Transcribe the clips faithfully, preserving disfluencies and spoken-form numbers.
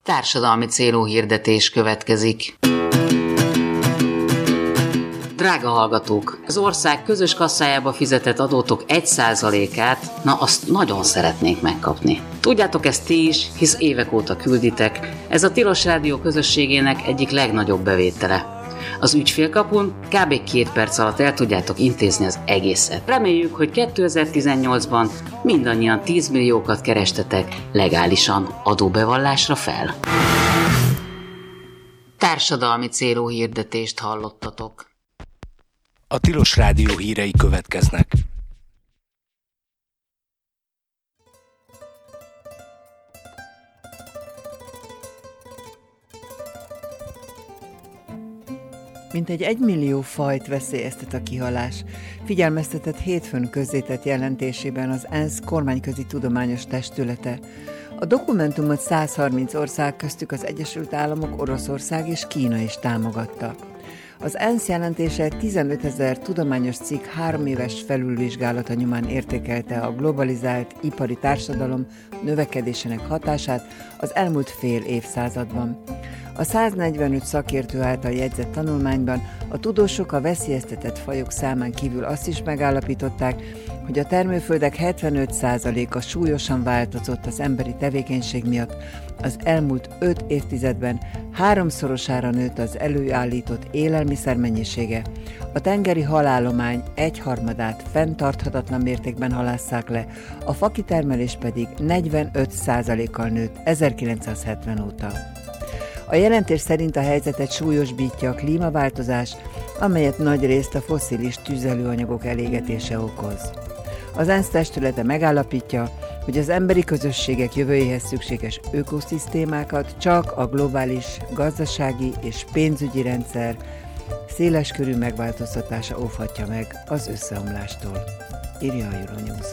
Társadalmi célú hirdetés következik. Drága hallgatók, az ország közös kasszájába fizetett adótok egy százalékát, na azt nagyon szeretnék megkapni. Tudjátok ezt ti is, hisz évek óta külditek, ez a Tilos Rádió közösségének egyik legnagyobb bevétele. Az ügyfélkapun kb. két perc alatt el tudjátok intézni az egészet. Reméljük, hogy kétezer-tizennyolcban mindannyian tíz milliókat kerestetek legálisan adóbevallásra fel. Társadalmi célú hirdetést hallottatok. A Tilos Rádió hírei következnek. Mintegy egymillió fajt veszélyeztet a kihalás, figyelmeztetett hétfőn közzétett jelentésében az ENSZ kormányközi tudományos testülete. A dokumentumot száz harminc ország, köztük az Egyesült Államok, Oroszország és Kína is támogatta. Az ENSZ jelentése tizenötezer tudományos cikk három éves felülvizsgálata nyomán értékelte a globalizált ipari társadalom növekedésének hatását az elmúlt fél évszázadban. A száznegyvenöt szakértő által jegyzett tanulmányban a tudósok a veszélyeztetett fajok számán kívül azt is megállapították, hogy a termőföldek hetvenöt százaléka súlyosan változott az emberi tevékenység miatt. Az elmúlt öt évtizedben háromszorosára nőtt az előállított élelmiszer mennyisége, a tengeri halállomány egyharmadát fenntarthatatlan mértékben halásszák le, a fakitermelés pedig negyvenöt százalékkal nőtt ezerkilencszázhetven óta. A jelentés szerint a helyzetet súlyosbítja a klímaváltozás, amelyet nagyrészt a fosszilis tüzelőanyagok elégetése okoz. Az ENSZ testülete megállapítja, hogy az emberi közösségek jövőjéhez szükséges ökoszisztémákat csak a globális gazdasági és pénzügyi rendszer széleskörű megváltoztatása óvhatja meg az összeomlástól, írja a Euronews.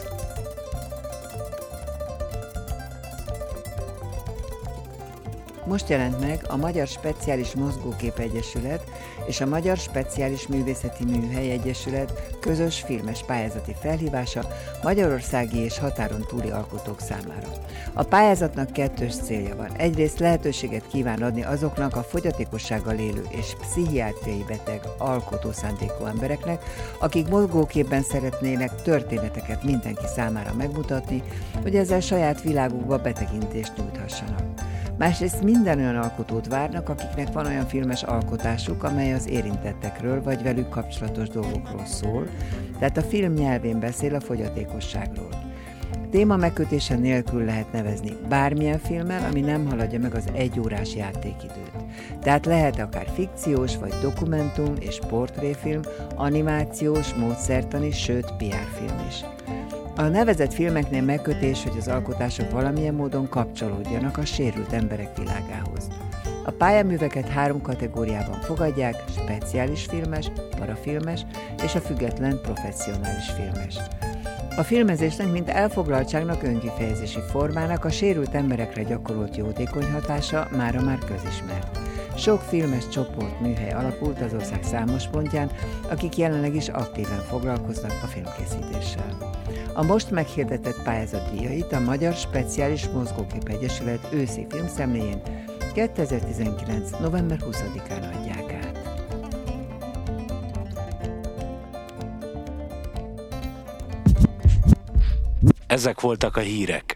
Most jelent meg a Magyar Speciális Mozgókép Egyesület és a Magyar Speciális Művészeti Műhely Egyesület közös filmes pályázati felhívása magyarországi és határon túli alkotók számára. A pályázatnak kettős célja van. Egyrészt lehetőséget kíván adni azoknak a fogyatékossággal élő és pszichiátriai beteg alkotó szándékú embereknek, akik mozgóképben szeretnének történeteket mindenki számára megmutatni, hogy ezzel saját világukba betekintést nyújthassanak. Másrészt minden olyan alkotót várnak, akiknek van olyan filmes alkotásuk, amely az érintettekről vagy velük kapcsolatos dolgokról szól, tehát a film nyelvén beszél a fogyatékosságról. Téma megkötése nélkül lehet nevezni bármilyen filmmel, ami nem haladja meg az egyórás játékidőt. Tehát lehet akár fikciós vagy dokumentum és portréfilm, animációs, módszertani, sőt pé er film is. A nevezett filmeknél megkötés, hogy az alkotások valamilyen módon kapcsolódjanak a sérült emberek világához. A pályaműveket három kategóriában fogadják: speciális filmes, parafilmes és a független professzionális filmes. A filmezésnek, mint elfoglaltságnak, önkifejezési formának a sérült emberekre gyakorolt jótékony hatása mára már közismert. Sok filmes csoport műhely alapult az ország számos pontján, akik jelenleg is aktíven foglalkoznak a filmkészítéssel. A most meghirdetett pályázat díjait a Magyar Speciális Mozgókép Egyesület őszi filmszemléjén kétezer-tizenkilenc. november huszadikán adják át. Ezek voltak a hírek.